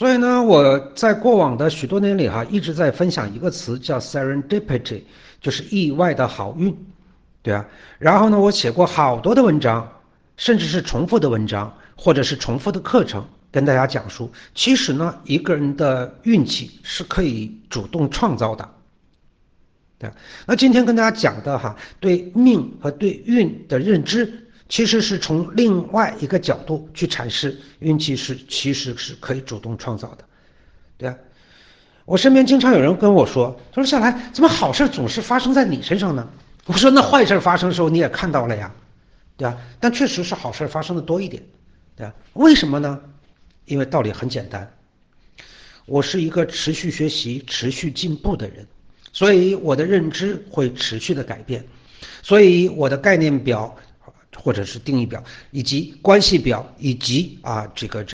所以呢，我在过往的许多年里一直在分享一个词叫 serendipity，就是意外的好运，对啊。然后呢，我写过好多的文章，甚至是重复的文章，或者是重复的课程，跟大家讲述，其实呢，一个人的运气是可以主动创造的。对，那今天跟大家讲的对命和对运的认知，其实是从另外一个角度去阐释运气其实是可以主动创造的。对啊，我身边经常有人跟我说，他说夏来，怎么好事总是发生在你身上呢？我说那坏事发生的时候你也看到了呀，对啊，但确实是好事发生的多一点，对啊，为什么呢？因为道理很简单，我是一个持续学习、持续进步的人，所以我的认知会持续的改变，所以我的概念表或者是定义表以及关系表以及这个